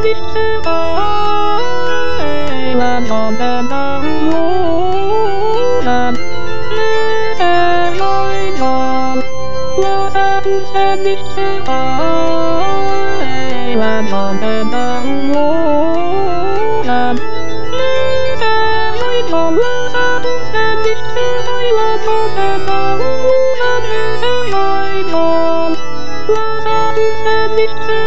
biết ai là còn đàn đang ngủ đàn sẽ nói còn là em sẽ biết ai là còn đàn đang ngủ đàn sẽ nói còn là em sẽ biết ai là còn đàn đang ngủ đàn sẽ nói còn là em sẽ biết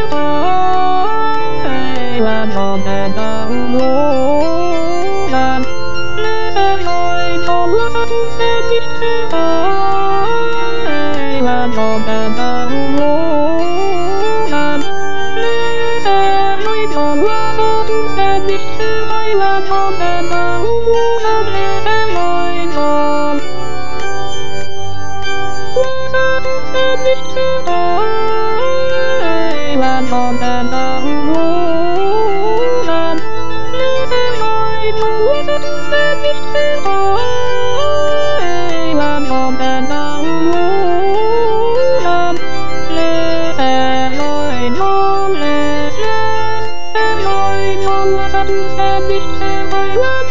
ai là còn đàn đang ngủ đàn sẽ nói còn là em sẽ biết ai là còn đàn đang ngủ đàn sẽ nói còn là em sẽ biết ai là còn đàn đang ngủ đàn sẽ nói còn sẽ biết ai là còn đàn đang ngủ đàn sẽ nói còn là em sẽ biết ai là còn đàn đang ngủ đàn sẽ nói còn sẽ nói còn là em sẽ biết ai là